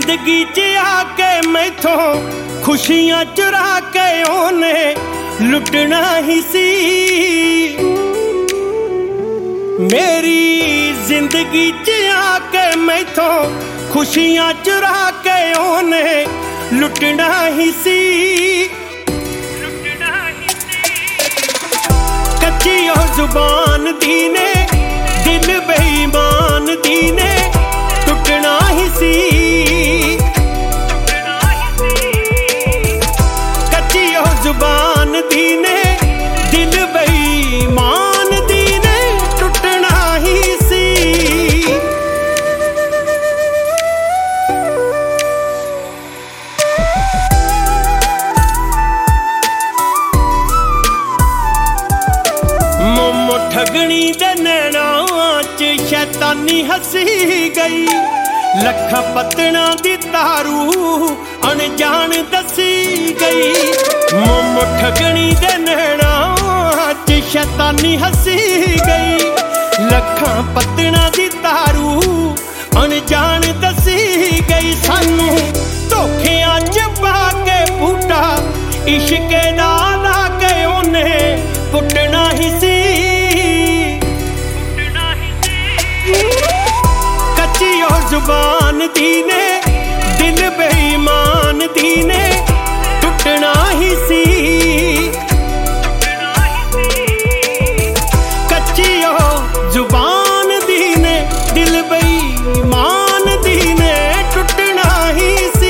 जिंदगी च आके मैथों खुशियां चुरा के ओने लुटना ही सी। मेरी जिंदगी च आके मैथों खुशियां चुरा के ओने लुटना ही सी। कच्ची ओ जुबान दी ने दिल बेईमान दी ने टुटना ही सी। कच्ची ओ जुबान दी ने दिल बेईमान दी ने टुटना ही सी। मोमो ठगनी दे नैना च शैतानी हसी गई। लखा पतना दी तारू अनजान दसी गई। मोमो ठगनी दे नैना च शैतानी हसी गई। लखा पतना दी तारू अनजान दसी गई। सानू धोखियां च पा के बूटा इश्क दा ला के ओने पुटना ही सी। कच्ची ओ जुबान दी ने दिल बेईमान दी ने टुटना ही सी। कच्ची ओ जुबान दी ने दिल बेईमान दी ने टुटना ही सी।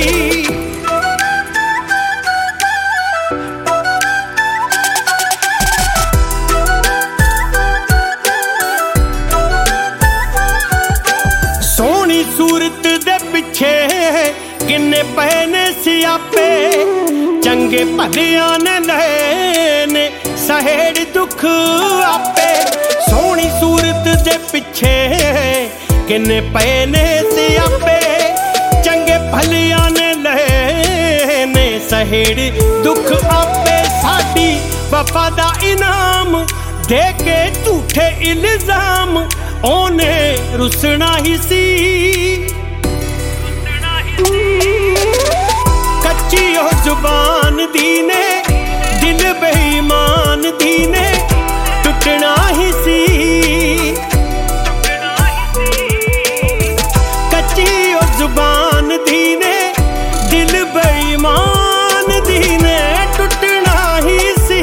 सोहनी सूरत दे पिछे किन्ने पए ने सियापे। चंगे भलियां ने लए ने सहेड़ दुख आपे। सोहनी सूरत दे पिछे किन्ने पए ने सियापे। चंगे भलियां ने लए ने सहेड़ दुख आपे। साडी वफा दा इनाम दे के झूठे इल्जाम ओने रुसना ही सी। कच्ची ओ जुबान दी ने दिल बेईमान दी ने टुटना ही सी। कच्ची ओ जुबान दी ने दिल बेईमान दी ने टुटना ही सी।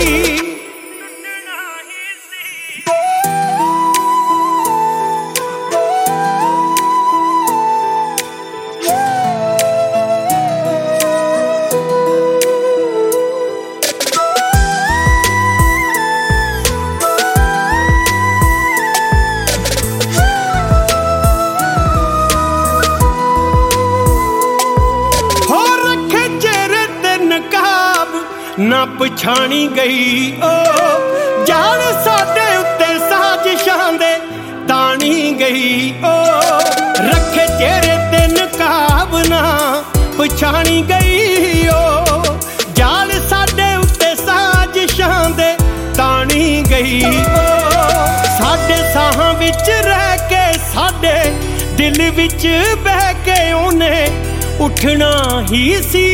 ना पछाणी गई ओ जान साडे उत्ते साजिशां दे ताणी गई ओ। रखे चेहरे ते नकाब ना पछाणी गई ओ जान साडे उत्ते साजिशां दे ताणी गई ओ। साडे साहां विच रह के साडे दिल विच बह के ओने उठना ही सी।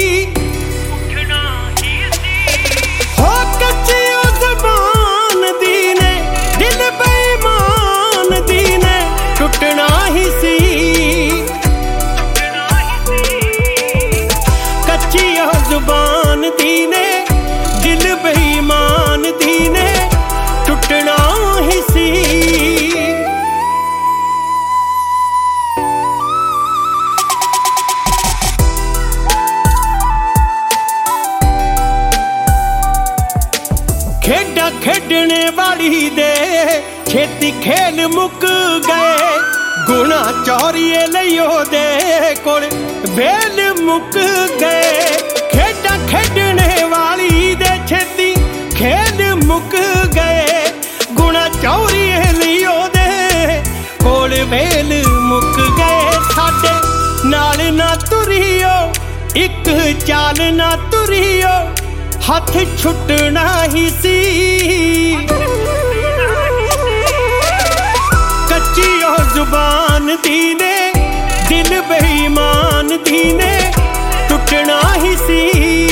कच्ची ओ जुबान दी ने दिल बेईमान दी ने टुटना ही सी। कच्ची ओ जुबान दी ने दिल बेईमान दी ने टुटना ही सी। खेडा खेडने वाली दे छेती खेल मुक गए। गुणा चौरिए लियो दे कोल वेल मुक गए। खेडा खेडने वाली दे छेती खेल मुक गए। गुणा चौरिए लियो दे कोल वेल मुक गए। साडे नाल ना तुरियो एक चाल ना तुरियो हथ छुटना ही सी। कच्ची ओ जुबान दी ने ਦਿਲ ਬੇਈਮਾਨ ਦੀ ਨੇ ਟੁੱਟਣਾ ਹੀ ਸੀ।